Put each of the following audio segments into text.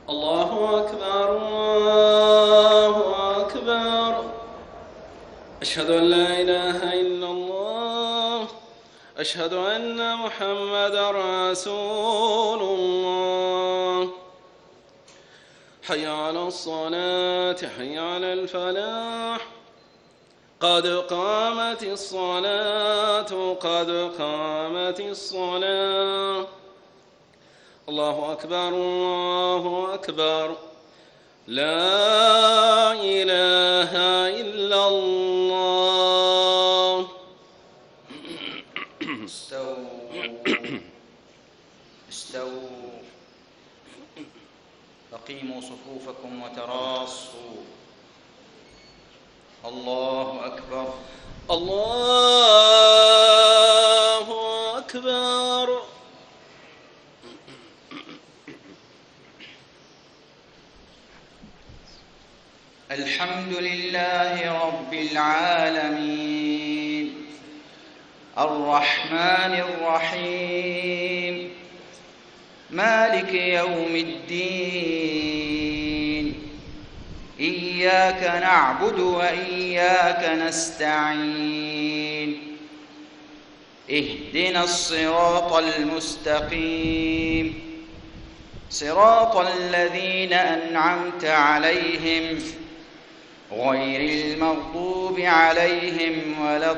الله أكبر الله أكبر. أشهد أن لا إله إلا الله. أشهد أن محمدا رسول الله. حي على الصلاة حي على الفلاح. قد قامت الصلاة قد قامت الصلاة. الله أكبر الله أكبر. لا إله إلا الله. استووا أقيموا صفوفكم وتراصوا. الله أكبر الله أكبر. الحمد لله رب العالمين الرحمن الرحيم مالك يوم الدين. إياك نعبد وإياك نستعين. اهدنا الصراط المستقيم صراط الذين أنعمت عليهم غير المغضوب عليهم ولا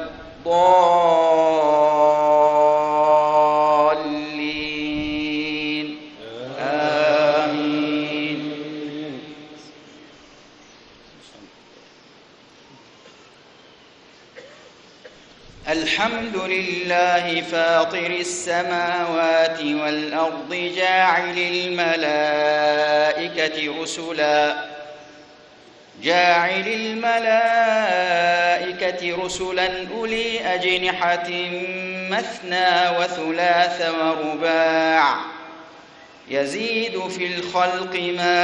الضالين. آمين. الحمد لله فاطر السماوات والأرض جاعل الملائكة رسلا أولي أجنحة مثنى وثلاث ورباع يزيد في الخلق ما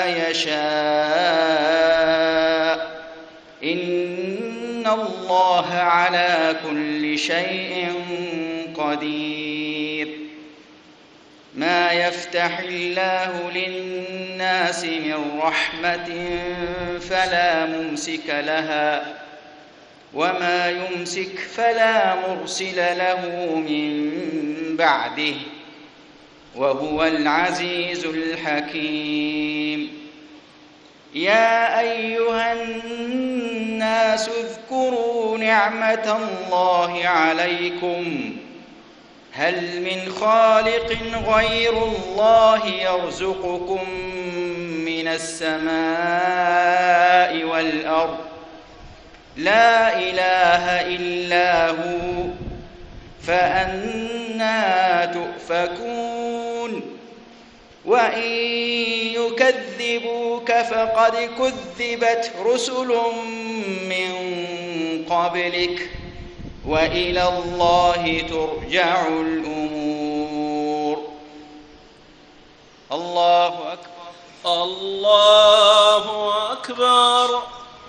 يشاء. إن الله على كل شيء قدير. ما يفتح الله للناس من رحمة فلا ممسك لها وما يمسك فلا مرسل له من بعده وهو العزيز الحكيم. يا أيها الناس اذكروا نعمة الله عليكم هل من خالق غير الله يرزقكم من السماء والأرض لا إله إلا هو فأنى تؤفكون. وإن يكذبوك فقد كذبت رسل من قبلك وإلى الله ترجع الأمور. الله أكبر الله أكبر.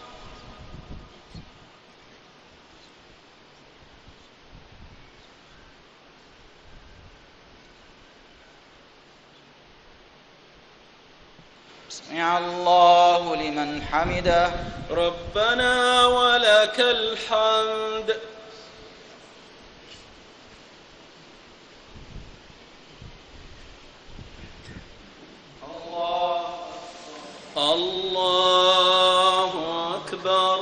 سمع الله لمن حمده. ربنا ولك الحمد. الله أكبر.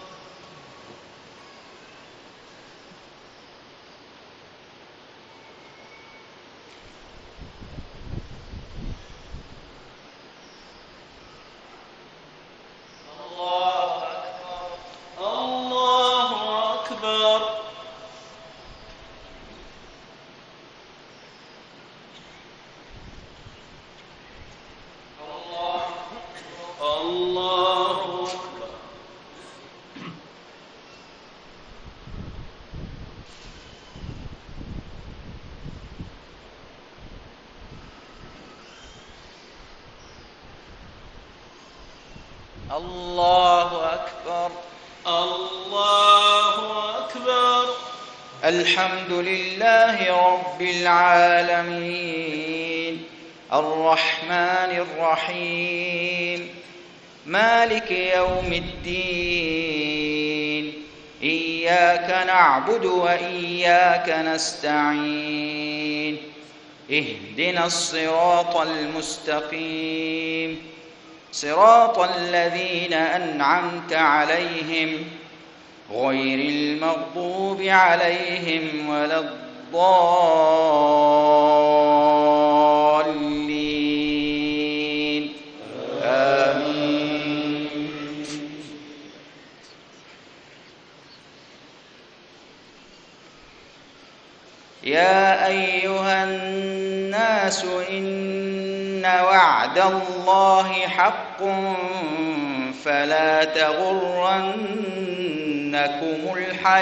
الله أكبر الله أكبر. الحمد لله رب العالمين الرحمن الرحيم مالك يوم الدين إياك نعبد وإياك نستعين اهدنا الصراط المستقيم صراط الذين أنعمت عليهم غير المغضوب عليهم ولا الضالين آمين. يا أيها الناس إن وعد الله حق فلا تغرنكم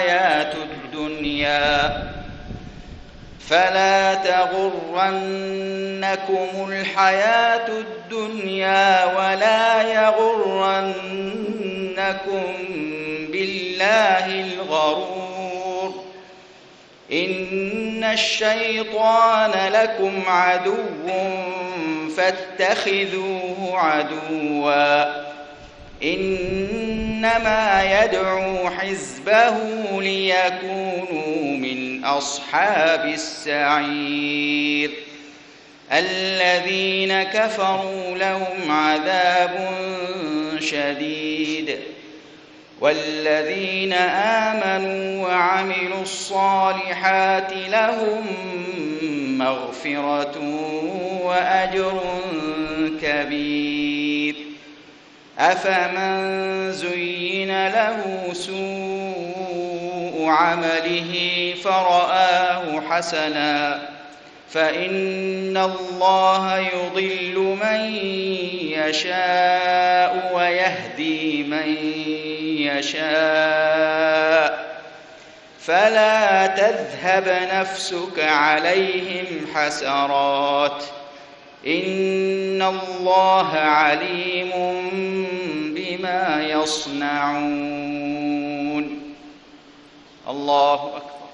الحياة الدنيا ولا يغرنكم بالله الغرور إن الشيطان لكم عدو فاتخذوه عدوا إنما يدعو حزبه ليكونوا من أصحاب السعير الذين كفروا لهم عذاب شديد والذين آمنوا وعملوا الصالحات لهم مغفرة وأجر كبير أفمن زين له سوء عمله فرآه حسنا فإن الله يضل من يشاء ويهدي من يشاء فلا تذهب نفسك عليهم حسرات إن الله عليم بما يصنعون. الله أكبر.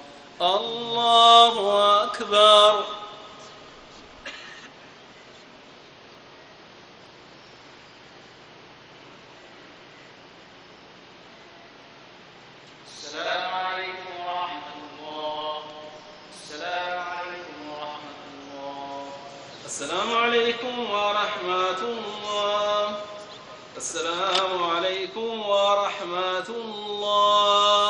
الله أكبر. السلام عليكم ورحمة الله. السلام عليكم ورحمة الله. السلام عليكم ورحمة الله. السلام عليكم ورحمة الله.